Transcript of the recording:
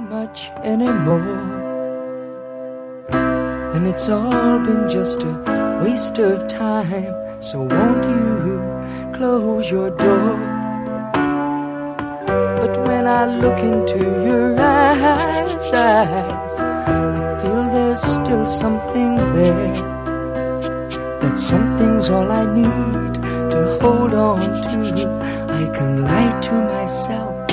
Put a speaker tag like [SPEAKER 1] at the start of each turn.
[SPEAKER 1] much anymore, then it's all been just a waste of time. So won't you close your door? But when I look into your eyes, I feel there's still something there. That something's all I need to hold on to. I can lie to myself